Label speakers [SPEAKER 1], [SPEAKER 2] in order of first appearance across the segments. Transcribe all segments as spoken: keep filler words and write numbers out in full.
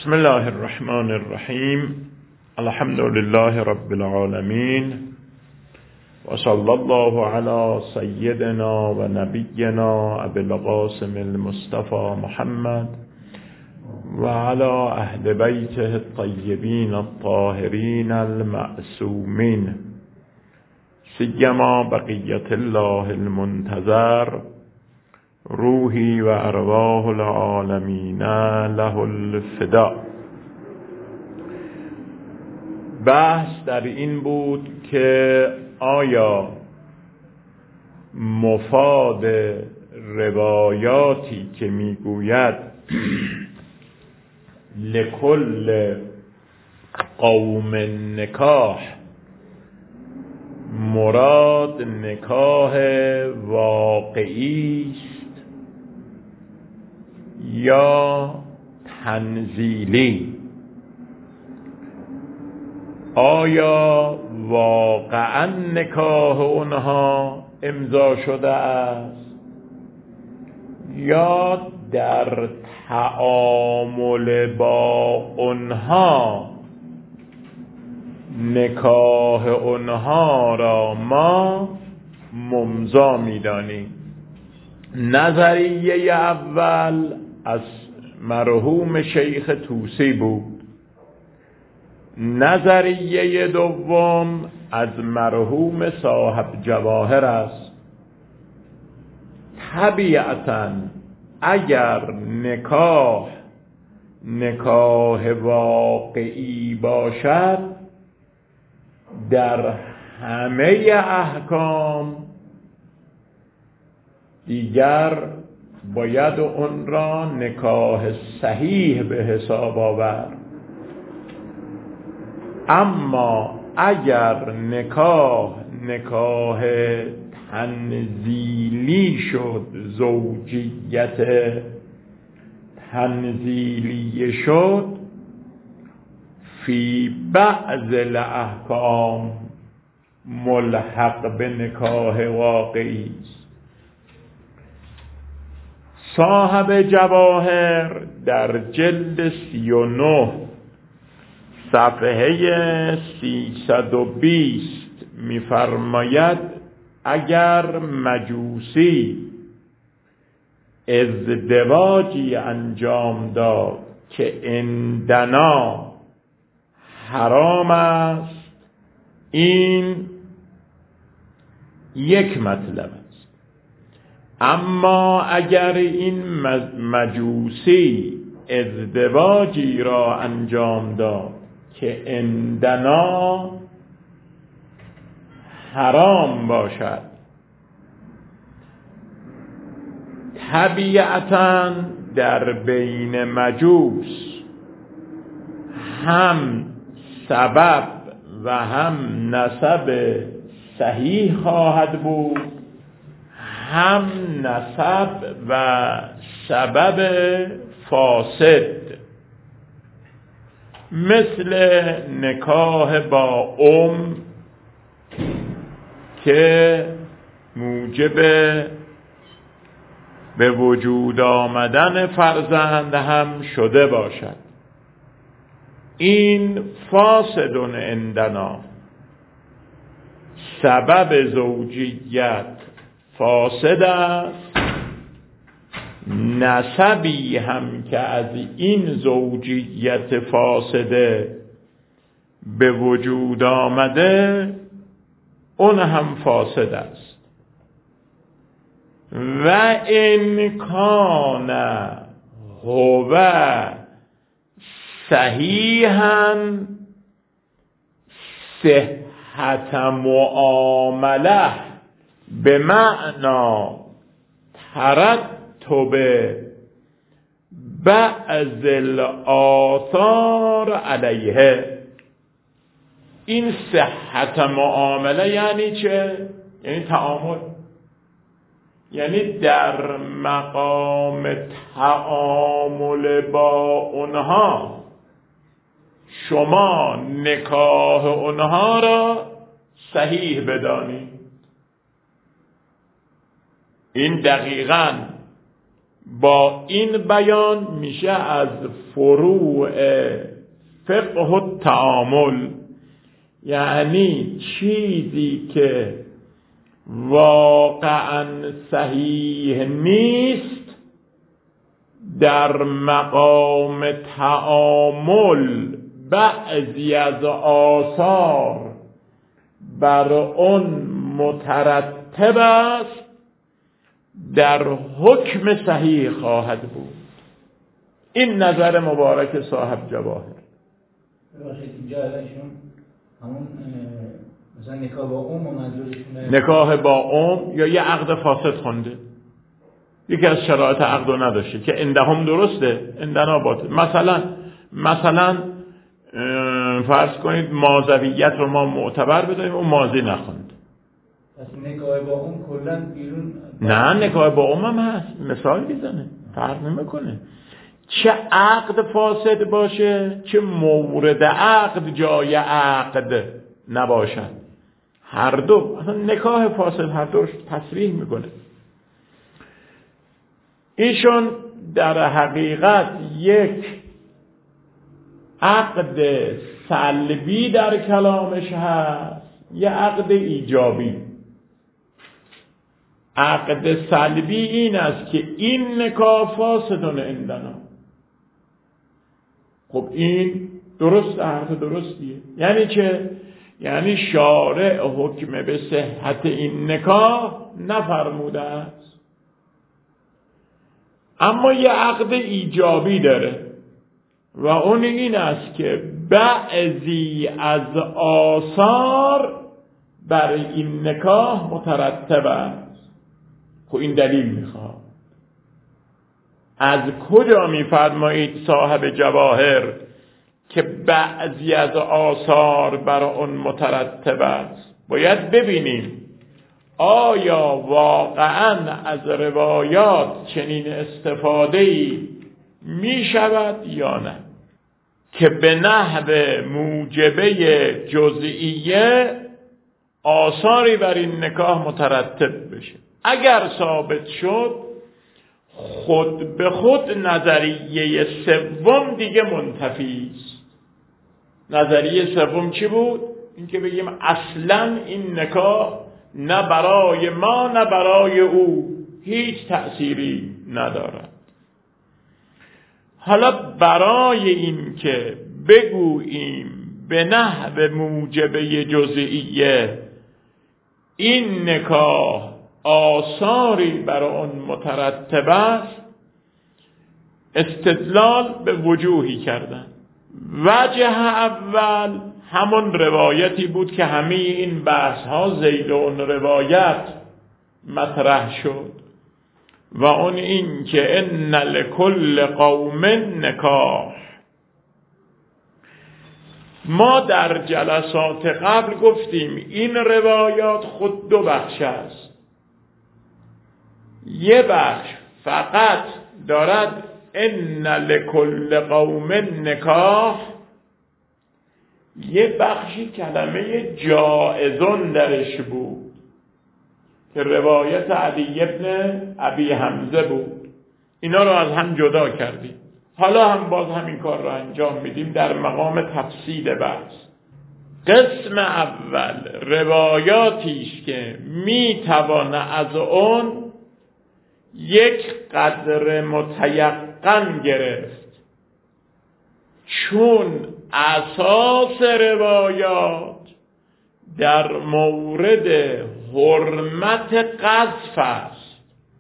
[SPEAKER 1] بسم الله الرحمن الرحیم. الحمد لله رب العالمین و صلی الله علی سیدنا و نبینا ابی القاسم المصطفى محمد و علی اهل بیته الطیبین الطاهرین المعصومین، سیما بقیت الله المنتظر، روحی و ارواح العالمین له الفدا. بحث در این بود که آیا مفاد روایاتی که میگوید لکل قوم نکاح، مراد نکاح واقعی است یا تنزیلی؟ آیا واقعا نکاح اونها امضا شده است یا در تعامل با اونها نکاح اونها را ما ممضا می‌دانیم؟ نظریه اول از مرحوم شیخ طوسی بود، نظریه دوم از مرحوم صاحب جواهر است. طبیعتاً اگر نکاح نکاح واقعی باشد، در همه احکام دیگر باید اون را نکاح صحیح به حساب آورد. اما اگر نکاح نکاح تنزیلی شد، زوجیت تنزیلی شد، فی بعض الاحکام ملحق به نکاح واقعی است. صاحب جواهر در جلد سی و نه صفحه سیصد و بیست می‌فرماید اگر مجوسی ازدواجی انجام داد که عندنا حرام است، این یک مطلب است. اما اگر این مجوسی ازدواجی را انجام داد که عندنا حرام باشد، طبیعتاً در بین مجوس هم سبب و هم نسب صحیح خواهد بود، هم نسب و سبب فاسد، مثل نکاح با ام که موجب به وجود آمدن فرزند هم شده باشد. این فاسدون عندنا، سبب زوجیت فاسد است، نسبی هم که از این زوجیت فاسده به وجود آمده اون هم فاسد است. و ان کان هو صحیحا صحت معامله به معنا ترتب بعض الآثار علیه. این صحت معامله یعنی چه؟ یعنی تعامل، یعنی در مقام تعامل با اونها شما نکاح اونها را صحیح بدانید. این دقیقاً با این بیان میشه از فروع فقه و تعامل، یعنی چیزی که واقعا صحیح نیست در مقام تعامل بعضی از آثار بر اون مترتب است، در حکم صحیح خواهد بود. این نظر مبارک صاحب جواهر.
[SPEAKER 2] همون مثلا نکاح با ام و منظورشونه
[SPEAKER 1] نکاح با ام یا یه عقد فاسد خونده، یکی از شرایط عقد رو نداشته که اندهم درسته اندنا باطل. مثلا مثلا فرض کنید ماضویت رو ما معتبر بدونیم، اون ماضی نخوند.
[SPEAKER 2] پس نکاح با ام کلا بیرون؟
[SPEAKER 1] نه، نکاح با ام هم هست، مثال میزنه، فرق نمیکنه. چه عقد فاسد باشه، چه مورد عقد جای عقد نباشد، هر دو اصلا نکاح فاسد هر دوش تصریح میکنه. ایشون در حقیقت یک عقد سلبی در کلامش هست، یه عقد ایجابی. عقد سلبی این است که این نکاح فاسدون عندنا. خب این درست، حرف درستیه. یعنی چه؟ یعنی شارع حکم به صحت این نکاح نفرموده است، اما یه عقد ایجابی داره و اون این است که بعضی از آثار بر این نکاح مترتب است. خب این دلیل میخواد. از کجا میفرمایید صاحب جواهر که بعضی از آثار بر اون مترتب است؟ باید ببینیم آیا واقعا از روایات چنین استفاده‌ای می شود یا نه که به نحو موجبه جزئیه آثاری بر این نکاح مترتب بشه. اگر ثابت شد خود به خود نظریه سوم دیگه منتفی است. نظریه سوم چی بود؟ این که بگیم اصلا این نکاح نه برای ما نه برای او هیچ تأثیری ندارد. حالا برای این که بگوییم به نحو موجبه جزئیه این نکاح آثاری بر آن مترتب است، استدلال به وجوهی کردن. وجه اول همون روایتی بود که همه این بحث ها ذیل اون روایت مطرح شد و اون این که ان لکل قوم نکاح. ما در جلسات قبل گفتیم این روایات خود دو بخش است. یه بخش فقط دارد ان لکل قوم نکاح، یه بخشی کلمه جائزون درش بود که روایت علی ابن ابی حمزه بود. اینا رو از هم جدا کردیم. حالا هم باز همین کار رو انجام میدیم در مقام تفصیل بحث. قسم اول روایاتیش که میتوان از اون یک قدر متیقن گرفت، چون اساس روایات در مورد حرمت قذف است.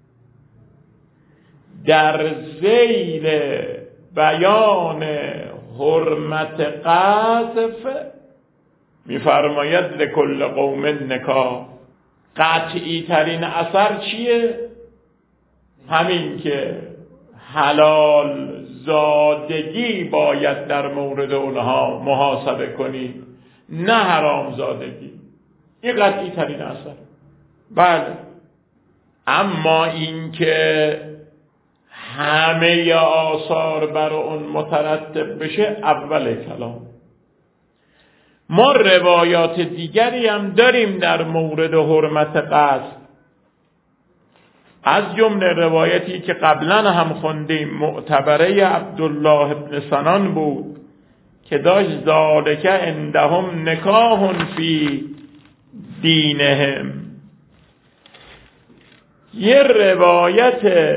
[SPEAKER 1] در ذیل بیان حرمت قذف میفرماید لکل قوم نکاح. قطعی ترین اثر چیه؟ همین که حلال زادگی باید در مورد اونها محاسبه کنید، نه حرام زادگی. این قطعی ترین اثر. بله، اما این که همه آثار بر اون مترتب بشه اول کلام. ما روایات دیگری هم داریم در مورد حرمت قذف. از جمله روایتی که قبلا هم خوندیم معتبره عبدالله ابن سنان بود که داشت ذالک عندهم نکاح فی دینهم. یه روایت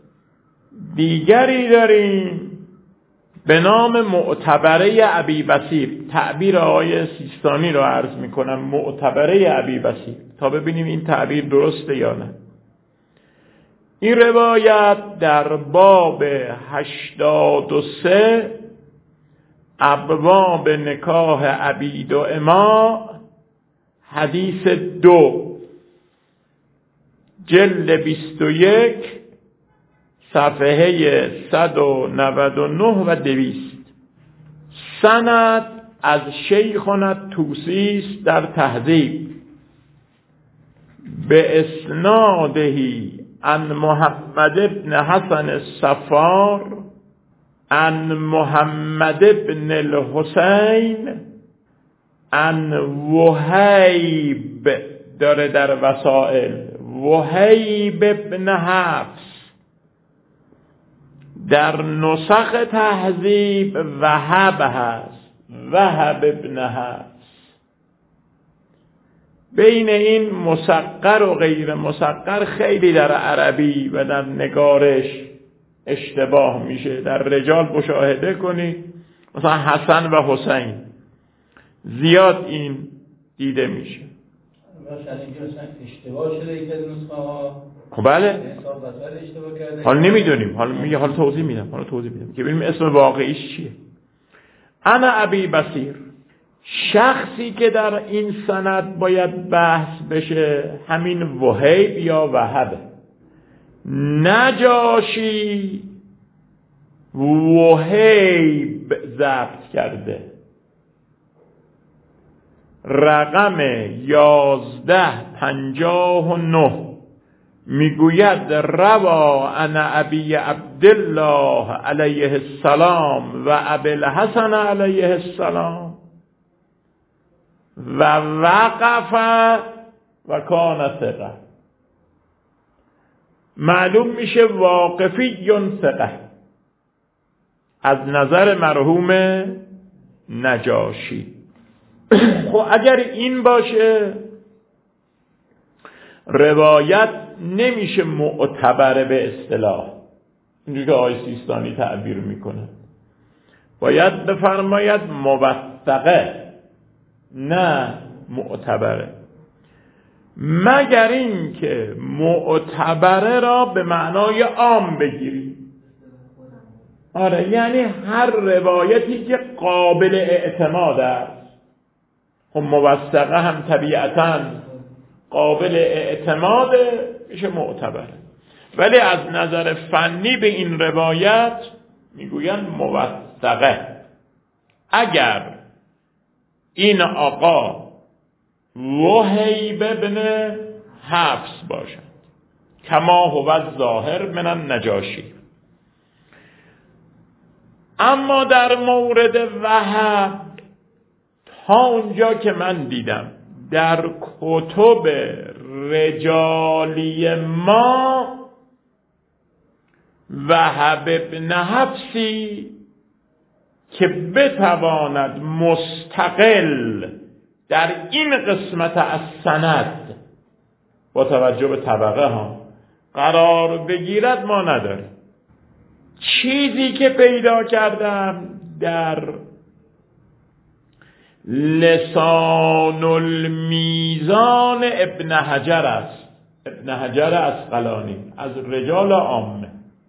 [SPEAKER 1] دیگری داریم به نام معتبره ابی بصیر. تعبیر آقای سیستانی رو عرض میکنم، معتبره ابی بصیر، تا ببینیم این تعبیر درسته یا نه. این روایت در باب هشتاد و سه ابواب نکاح عبید و اما حدیث دو جلد بیست و یک صفحه صد و نود و نه و دویست. سند از شیخنا توسی در تهذیب به اسنادهی عن محمد بن حسن الصفار عن محمد بن الحسین عن وهیب، داره در وسائل، وهیب بن حفص. در نسخ تهذیب وهب هست، وهب ابن حفص. بین این مسقر و غیر مسقر خیلی در عربی و در نگارش اشتباه میشه. در رجال مشاهده کنید، مثلا حسن و حسین زیاد این دیده میشه.
[SPEAKER 2] اشتباه شده یک از نسخه ها.
[SPEAKER 1] خب بله، حالا نمیدونیم، حالا میگه، حالا توضیح میدم، حالا توضیح میدم که ببینیم اسم واقعیش چیه. انا ابی بصیر. شخصی که در این سند باید بحث بشه همین وهیب یا وهب. نجاشی وهیب ضبط کرده، رقم یازده پنجاه و نه میگوید روا عن ابی عبدالله علیه السلام و ابی الحسن علیه السلام و وقف و کان ثقه. معلوم میشه واقفی ثقه از نظر مرحوم نجاشی. خب اگر این باشه روایت نمیشه معتبره به اصطلاح، اینجوری که آقای سیستانی تعبیر میکنه. باید بفرماید موثقه، نه معتبره. مگر این که معتبره را به معنای عام بگیری. آره، یعنی هر روایتی که قابل اعتماد است. خب موثقه هم طبیعتاً قابل اعتماد میشه معتبر، ولی از نظر فنی به این روایت میگوین موثقه. اگر این آقا وهیب ابن حفص باشد کما هو ظاهر من النجاشی. اما در مورد وهب تا اونجا که من دیدم در کتب رجالی ما وهب ابن حفصی که بتواند مستقل در این قسمت از سند با توجه به طبقه ها قرار بگیرد ما نداریم. چیزی که پیدا کردم در لسان المیزان ابن حجر است، ابن حجر اسقلانی از رجال عامه.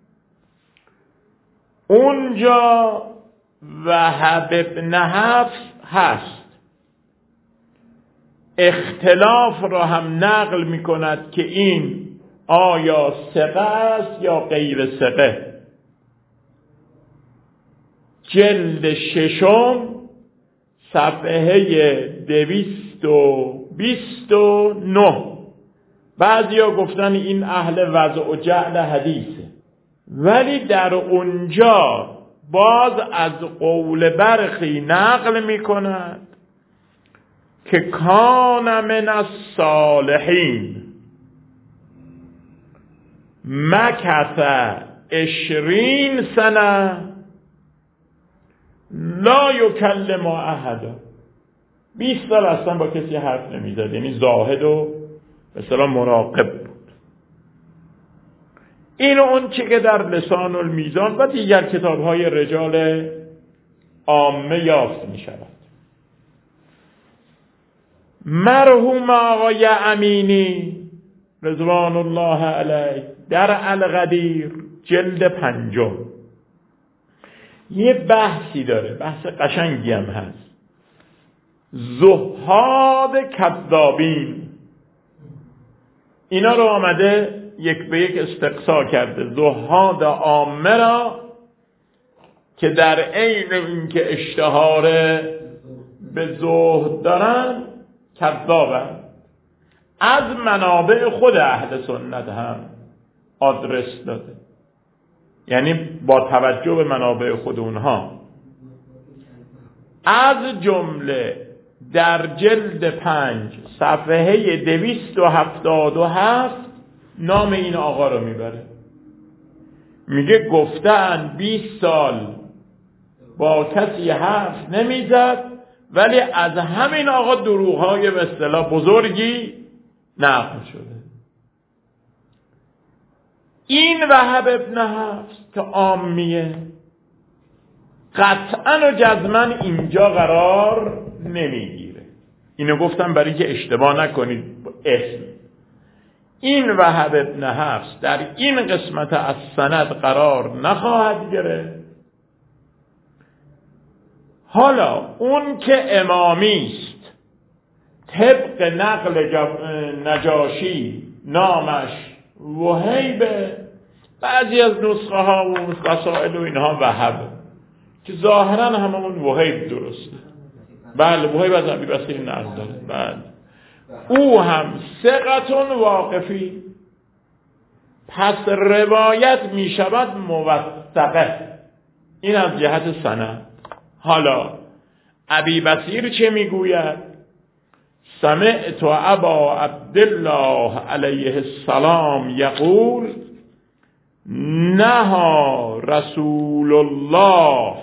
[SPEAKER 1] اونجا وهب ابن حفص هست، اختلاف را هم نقل می کند که این آیا ثقه است یا غیر ثقه. جلد ششم صفحه دویست و بیست و نه. بعضی ها گفتن این اهل وضع و جعل حدیثه، ولی در اونجا باز از قول برخی نقل می کند که کان من الصالحین. مکث عشرین سنه لا یکلم احدا، بیست سال اصلا با کسی حرف نمیزد، یعنی زاهد و به اصطلاح مراقب بود. این اون چه که در لسان المیزان و دیگر کتاب‌های رجال عامه یافت می شود. مرحوم آقای امینی رضوان الله علیه در القدیر جلد پنجم یه بحثی داره، بحث قشنگی هم هست، زهاد کذابین. اینا رو آمده یک به یک استقصا کرده، زهاد عامه را که در عین اینکه اشتهار به زهد دارن کذابن، از منابع خود اهل سنت هم آدرس داده، یعنی با توجه به منابع خود اونها. از جمله در جلد پنج صفحه دویست و هفتاد و هفت نام این آقا رو میبره، میگه گفتن بیست سال با کسی حرف نمیزد ولی از همین آقا دروغ‌های به اصطلاح بزرگی نقل شده. این وهب ابن حفص که عامیه قطعا و جزما اینجا قرار نمیگیره. اینو گفتم برای که اشتباه نکنید اسم. این وهب ابن حفص در این قسمت از سند قرار نخواهد گرفت. حالا اون که امامی است طبق نقل نجاشی نامش وهیبه، بعضی از نسخه ها و وسائل و اینها وهب که ظاهرا همون وهیب درسته. بله وهیب از ابی بصیر نقل داره. بله او هم ثقتون واقفی، پس روایت می شود موثقه. این از جهت سند. حالا ابی بصیر چه میگوید؟ سمعت ابا عبدالله علیه السلام یقول نهى رسول الله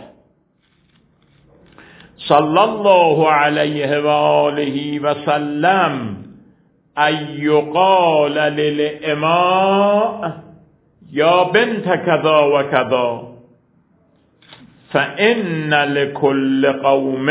[SPEAKER 1] صلی الله علیه و آله و سلم ان یقال للاماء یا بنت کذا و کذا فان لكل قوم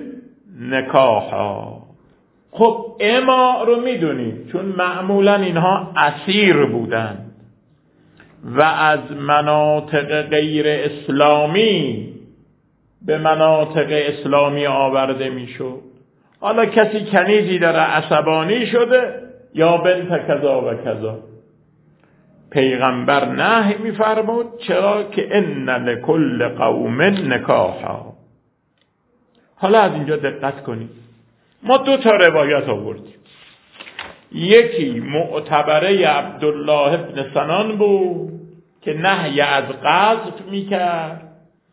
[SPEAKER 1] نکاحا. خب اما رو میدونید چون معمولا اینها اسیر بودن و از مناطق غیر اسلامی به مناطق اسلامی آورده میشد. حالا کسی کنیزی داره عصبانی شده یا بنت کذا و کذا، پیغمبر نهی میفرمود چرا که ان لکل قوم نکاحا. حالا از اینجا دقت کنید، ما دو تا روایت آوردیم، یکی معتبره عبدالله ابن سنان بود که نهی از قذف میکرد،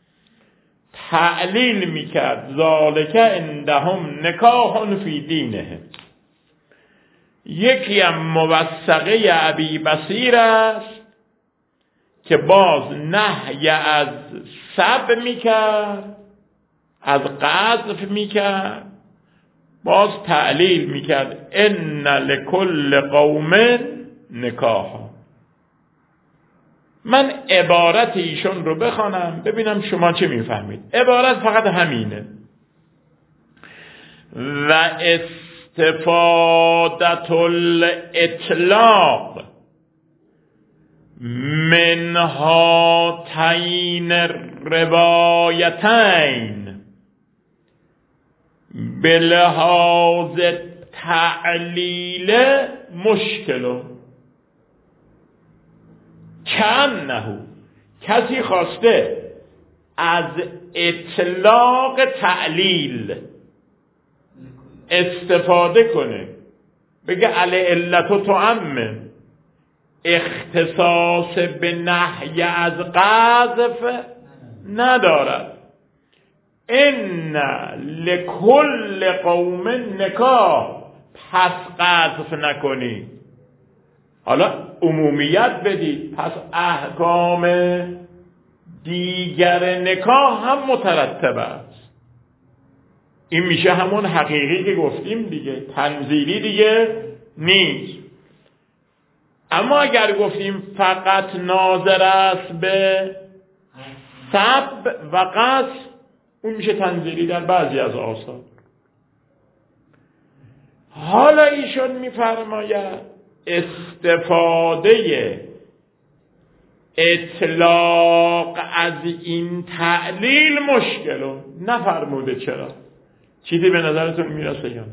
[SPEAKER 1] تعلیل میکرد ذالک عندهم نکاح فی دینهم. یکی هم موثقه ابی بصیر است که باز نهی از سب میکرد، از قذف میکرد، باز تعلیل میکرد ان لکل قوم نکاحا. من عبارت ایشون رو بخوانم ببینم شما چه میفهمید. عبارت فقط همینه: و استفادت الاطلاق من هاتین روایتین بلحاظ تعلیل مشکل. کنه کسی خواسته از اطلاق تعلیل استفاده کنه، بگه علی علت تعمم، اختصاص به نهی از قذف ندارد. ان لکل قوم نکاح، پس قذف نکنی. حالا عمومیت بدید، پس احکام دیگر نکاح هم مترتب است. این میشه همون حقیقی که گفتیم دیگه، تنزیلی دیگه نیست. اما اگر گفتیم فقط ناظر است به سب و قصد، اون میشه تنزیلی در بعضی از آثار. حالا ایشون میفرماید استفاده اطلاق از این تعلیل مشکله. نفرموده چرا؟ چیزی به نظرتون میرسه یا نه؟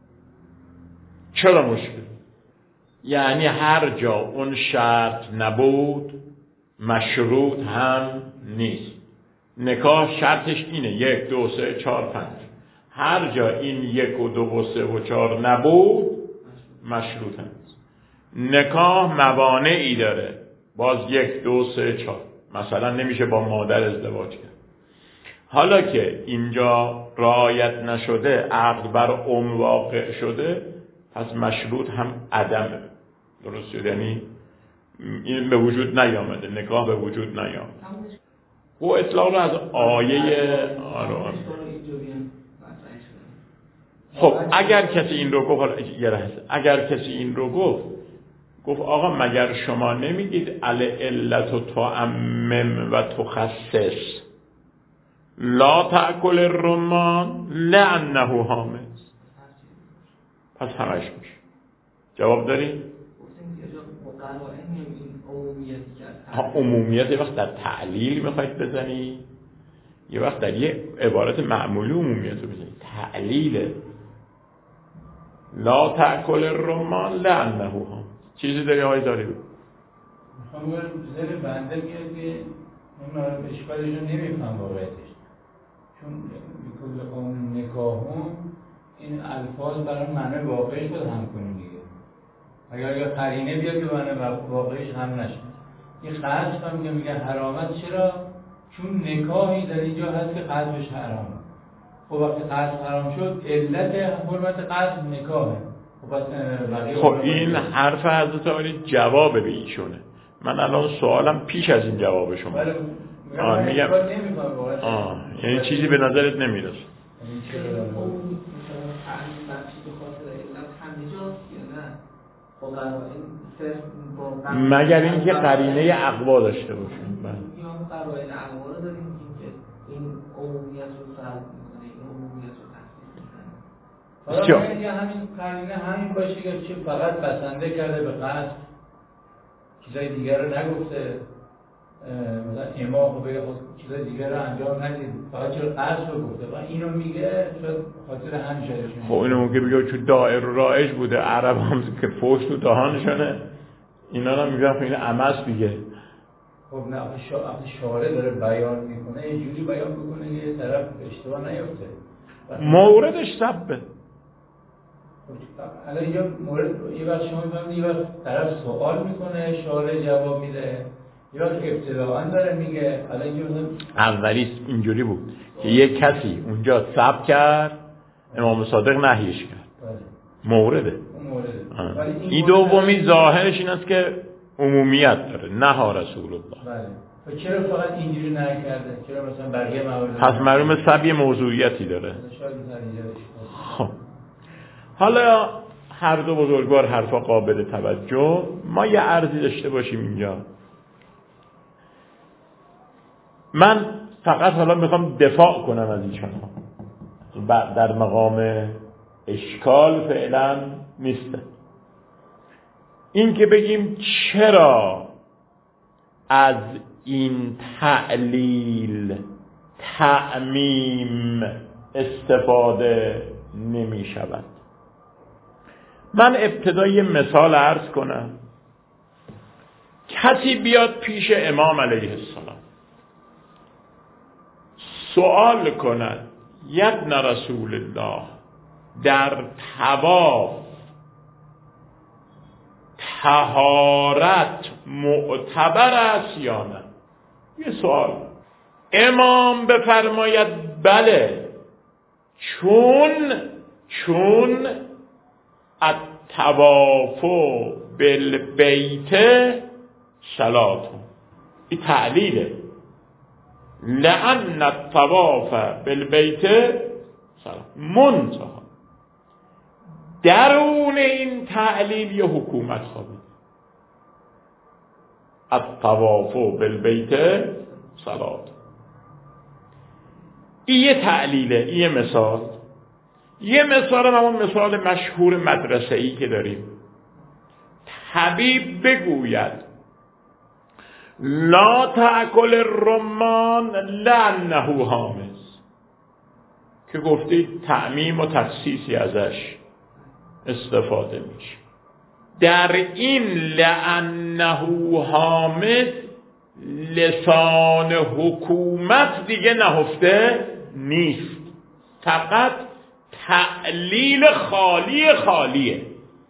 [SPEAKER 1] چرا مشکل؟ یعنی هر جا اون شرط نبود مشروط هم نیست. نکاح شرطش اینه یک دو سه چهار پنج. هر جا این یک و دو و سه و چهار نبود مشروط هم نیست. نکاح موانعی داره، باز یک دو سه چهار. مثلا نمیشه با مادر ازدواج کرد. حالا که اینجا رعایت نشده، عقد بر ام واقع شده، پس مشروط هم عدمه. درست شد؟ یعنی این به وجود نیامده، نکاح به وجود نیامده. و اطلاق رو از آیه آرام. خب اگر کسی این رو گفت، یه لحظه، اگر کسی این رو گفت گفت آقا مگر شما نمیگید العلت تعمم و تخصص، لا تأکل الرمان لأنه حامض، پس همش میشه. جواب داری؟ ها عمومیت یه وقت در تعلیل میخواید بزنی، یه وقت در یه عبارت معمولی عمومیت رو بزنی. تعلیل لا تأکل الرمان لأنه حامض. چیزی داری آقای داری بود؟
[SPEAKER 2] میخوام بگم زیر بنده میاد که اون اشکالش رو نمیفهم واقعیتش، چون بکل قانون نکاحون این الفاظ برای معنی واقعیش باید هم کنیم دیگه. اگر یه قرینه بیاد که معنی واقعیش هم نشه. این قصد هم که میگه حرامت، چرا؟ چون نکاحی در اینجا هست که قصدش حرامه. خب وقتی قصد حرام شد، علت حرمت قصد نکاحه.
[SPEAKER 1] خب این حرف حضرت عالی جواب به ایشونه. من الان سوالم پیش از این جواب شما. آه میگم آه یعنی چیزی به نظرت نمیرسه. مگر اینکه قرینه اقوا داشته باشیم. بله.
[SPEAKER 3] یا قرائن اقوا رو داریم که این عمومیت رو فرض می‌کنه، این عمومیت رو تخصیص می‌کنه.
[SPEAKER 2] حالا همین قرینه همین باشه که چه فقط بسنده کرده به قصد، چیزای دیگر رو نگفته. مثلا امام بگه چیزای دیگر رو انجام ندید، فقط چرا قصد رو گفته و اینو میگه شاید خاطر همین شده.
[SPEAKER 1] خب اینو ممکنه بگه چون دائر رایج بوده، عرب هم که فوش تو دهانشونه، اینا رو میگن این عمس دیگه.
[SPEAKER 2] خب نه وقتی شارع داره بیان میکنه یه جوری بیان بکنه که یه طرف اشتباه نیفته.
[SPEAKER 1] موردش سبه.
[SPEAKER 2] الان اینجا مورد یه وقت شما میفهمید، یه وقت طرف سوال میکنه شارع جواب میده، یه وقت ابتداءً داره میگه. الان اینجا
[SPEAKER 1] اولیش اینجوری بود که یک کسی اونجا سب کرد، امام صادق نهیش کرد. بله. مورده. مورده. این دومی ظاهرش این است که عمومیت داره، نها رسول الله.
[SPEAKER 2] بله. و چرا فقط اینجوری نکرده؟ چرا مثلا بقیه موارد؟
[SPEAKER 1] پس معلومه سبی موضوعیتی داره. خب حالا هر دو بزرگوار حرفا قابل توجه. ما یه عرضی داشته باشیم اینجا. من فقط حالا میخوام دفاع کنم از ایشان ها، در مقام اشکال فعلا نیسته. این که بگیم چرا از این تعلیل تعمیم استفاده نمی شود. من ابتدای مثال عرض کنم. کسی بیاد پیش امام علیه السلام سوال کند یبن رسول الله، در طواف طهارت معتبر است یا نه؟ یه سوال. امام بفرماید بله، چون چون الطواف بالبیت صلات. این تعلیله. لأن الطواف بالبیت صلات. منتها درون این تعلیل یه حکومت خوابید. الطواف بالبیت صلات. این یه تعلیله، این یه مثال. یه مثال هم همون مثال مشهور مدرسه‌ای که داریم. طبیب بگوید لا تأکل الرمان لأنه حامض، که گفتید تعمیم و تخصیصی ازش استفاده میشه. در این لأنه حامض لسان حکومت دیگه نهفته نیست، فقط تعلیل خالی خالیه.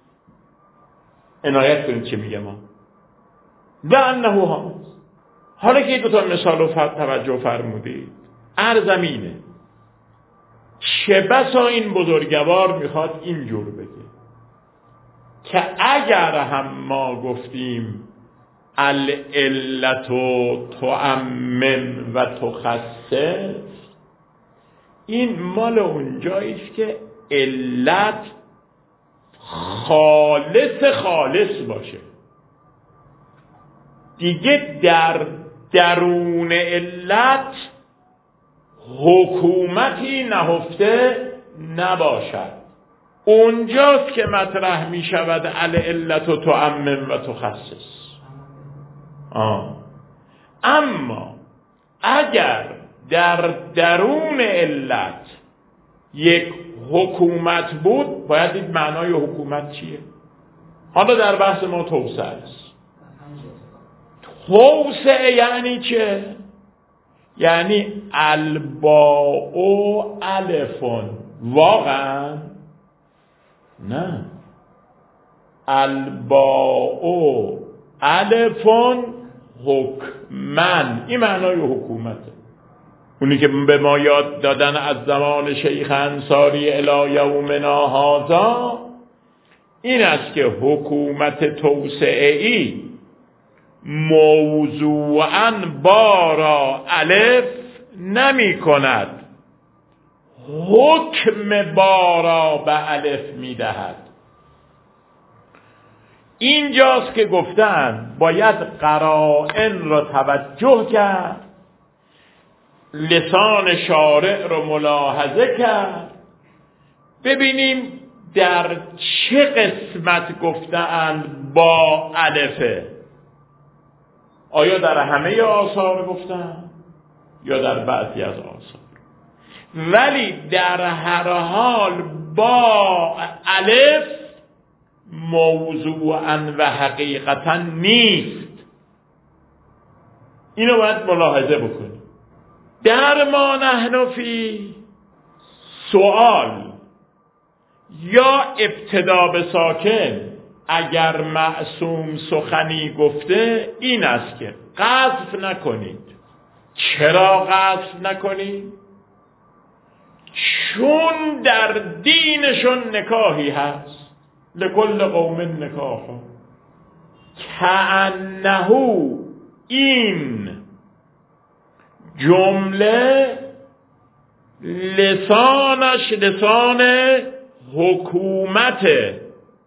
[SPEAKER 1] عنایت کنید چه میگه ما لأنه حامض. حالا که دو تا مثال رو توجه فرمودید، ارزمینه چه بسا این بزرگوار میخواد اینجور بگه که اگر هم ما گفتیم العلت تعمم و تخصص، این مال اونجاییست که علت خالص خالص باشه، دیگه در درون علت حکومتی نهفته نباشد. اونجاست که مطرح می شود العلت و تعمم و تخصص. آه. اما اگر در درون علت یک حکومت بود، باید دید معنای حکومت چیه. حالا در بحث ما توسعه است. توسعه یعنی چه؟ یعنی الباء الفون. واقعا نه، الباء الفون حکمن، این معنای حکومته. اونی که به ما یاد دادن از زمان شیخ انصاری الی یومنا هذا این است که حکومت توسعه‌ای موضوعاً با را الف نمی کند، حکم با را به الف می دهد. اینجاست که گفتن باید قرائن را توجه کرد، لسان شارع رو ملاحظه کرد، ببینیم در چه قسمت گفتند با الفه. آیا در همه آثار گفتن یا در بعضی از آثار؟ ولی در هر حال با الف موضوعاً و حقیقتاً نیست. اینو باید ملاحظه بکنیم. در ما نحن فی سوال یا ابتدا به ساکن اگر معصوم سخنی گفته این است که قذف نکنید. چرا قذف نکنید؟ چون در دینشون نکاحی هست. لکل قوم نکاح کأنه این جمله لسانش لسان حکومته.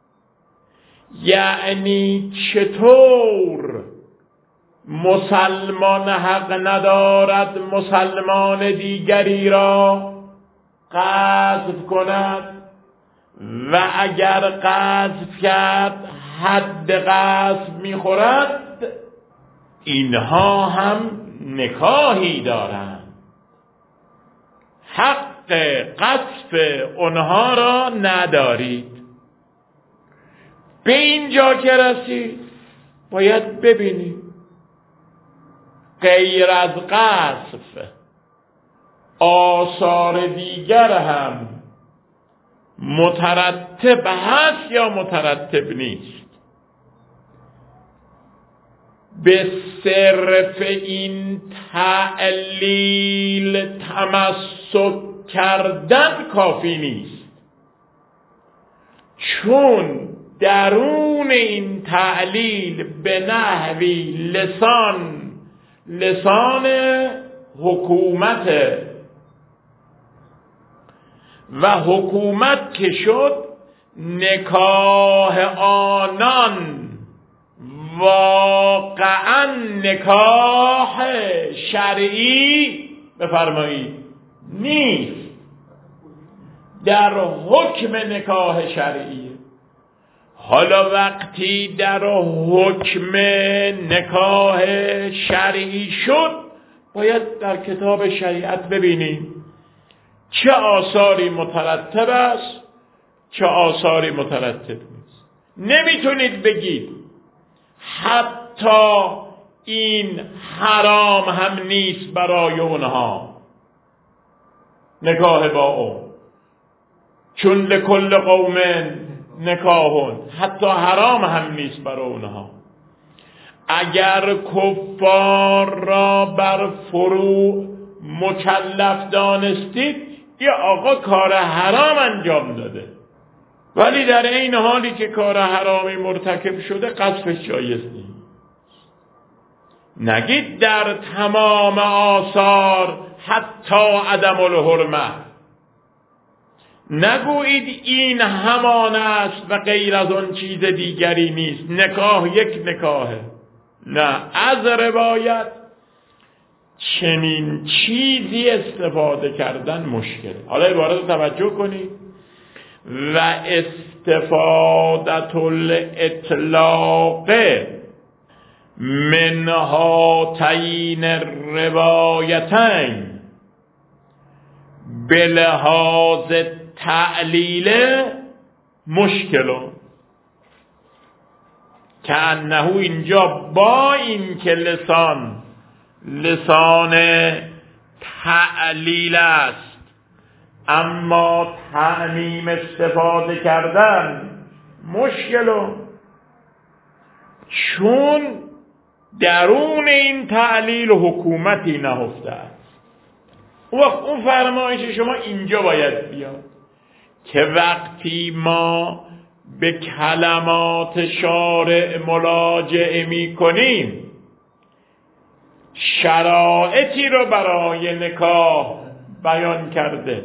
[SPEAKER 1] یعنی چطور مسلمان حق ندارد مسلمان دیگری را قذف کند و اگر قذف کرد حد قذف میخورد، اینها هم نکاحی دارند، حق قذف اونها را ندارید. به اینجا که رسید باید ببینید غیر از قذف آثار دیگر هم مترتب هست یا مترتب نیست. به صرف این تعلیل تمسک کردن کافی نیست، چون درون این تعلیل به نحوی لسان لسان حکومت و حکومت که شد نکاح آنان واقعا نکاح شرعی بفرمایید نیست، در حکم نکاح شرعی. حالا وقتی در حکم نکاح شرعی شد باید در کتاب شریعت ببینیم چه آثاری مترتب است چه آثاری مترتب نیست. نمیتونید بگید حتی این حرام هم نیست برای اونها نکاح با اون، چون لکل قوم نکاحون، حتی حرام هم نیست برای اونها. اگر کفار را بر فروع مکلف دانستید یه آقا کار حرام انجام داده، ولی در این حالی که کار حرامی مرتکب شده قذفش جایز نیست. نگید در تمام آثار حتی عدم الحرمه، نگویید این همان است و غیر از آن چیز دیگری نیست، نکاح یک نکاحه. نه، از روایت چنین چیزی استفاده کردن مشکله. حالا عبارت رو توجه کنید. و استفادت الاطلاق من هاتین الروایتین بلحاظ تعلیل مشکل که انه اینجا با این که لسان لسان تعلیل است اما تعمیم استفاده کردن مشکل، چون درون این تعلیل حکومتی نهفته است. وقت اون فرمایش شما اینجا باید بیاد که وقتی ما به کلمات شارع مراجعه می کنیم شرایطی رو برای نکاح بیان کرده،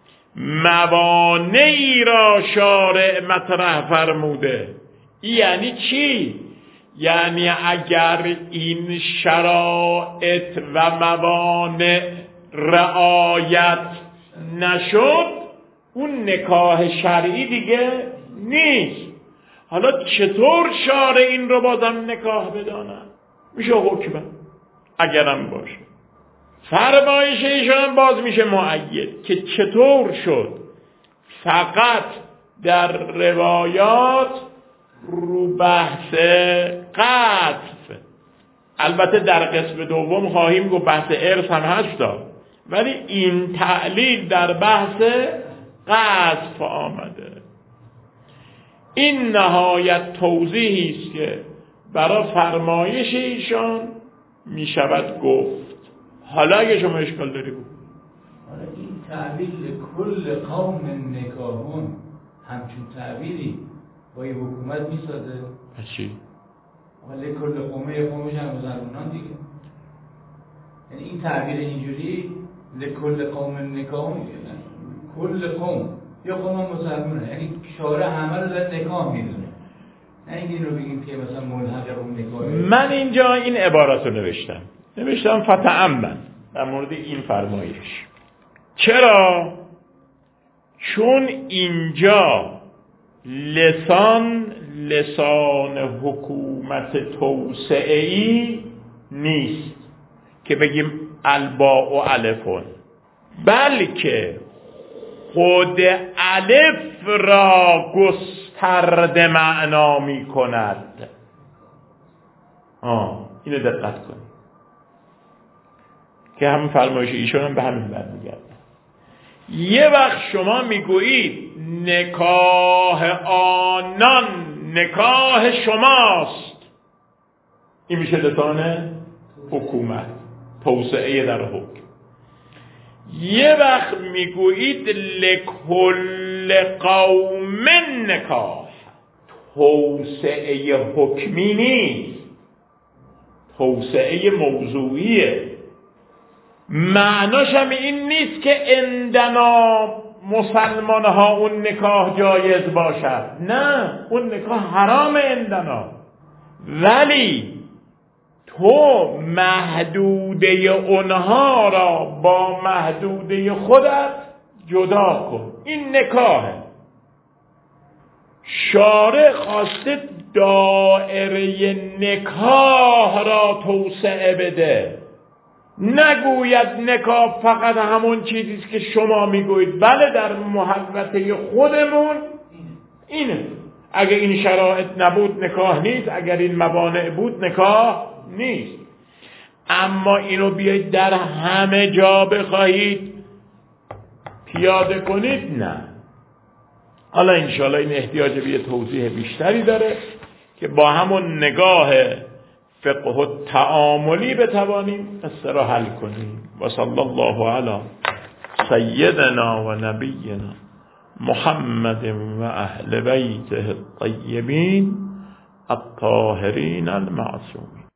[SPEAKER 1] موانعی را شارع مطرح فرموده. یعنی چی؟ یعنی اگر این شرایط و موانع رعایت نشد اون نکاح شرعی دیگه نیست. حالا چطور شارع این رو بازم نکاح بدانن؟ میشه حکمه اگرم باشه. فرمایش ایشان باز میشه مؤید که چطور شد فقط در روایات رو بحث قطف. البته در قسم دوم خواهیم گفت بحث ارث هم هستا، ولی این تعلیل در بحث قطف آمده. این نهایت توضیحی است که برای فرمایش ایشان میشود گفت. حالا اگه شما اشکال داری بود
[SPEAKER 2] حالا این تعبیر کل قوم نکاحون همچون تعبیری با یه حکومت میساده؟
[SPEAKER 1] چی؟
[SPEAKER 2] ولی کل قومه یه قومش هم مسلمانان دیگه. یعنی این تعبیر اینجوری لکل قوم نکاحون کل قوم یا قوم مسلمانه، یعنی شارع همه رو در نکاح میدونه. نه این رو بگیم که مثلا ملحق قوم نکاح.
[SPEAKER 1] من اینجا این عبارت رو نوشتم نوشتم فتأمن در مورد این فرمایش. چرا؟ چون اینجا لسان لسان حکومت توسعه‌ای نیست که بگیم الباء و الفون، بلکه خود الف را گسترده معنا می کند. آه اینو دقت کنید که همون فرمایش ایشون هم به همین برمیگرده. یه وقت شما میگویید نکاح آنان نکاح شماست، این میشه لسان حکومت توسعه در حکم. یه وقت میگویید لکل قوم نکاح توسعه حکمی نیست، توسعه موضوعیه. معناش هم این نیست که عندنا مسلمان ها اون نکاح جایز باشد، نه، اون نکاح حرام عندنا، ولی تو محدوده اونها را با محدوده خودت جدا کن. این نکاحه. شارع خواسته دائره نکاح را توسعه بده، نگوید نکاح فقط همون چیزیست که شما میگویید. بله در محوطه خودمون اینه، اگر این شرایط نبود نکاح نیست، اگر این موانع بود نکاح نیست. اما اینو بیایید در همه جا بخواهید پیاده کنید، نه. حالا انشاءالله این احتیاج به یه توضیح بیشتری داره که با همون نگاه فقه و تعاملی بتوانیم قصه را حل کنیم. و صلی الله علی سیدنا و نبینا محمد و اهل بیته الطیبین الطاهرین المعصومین.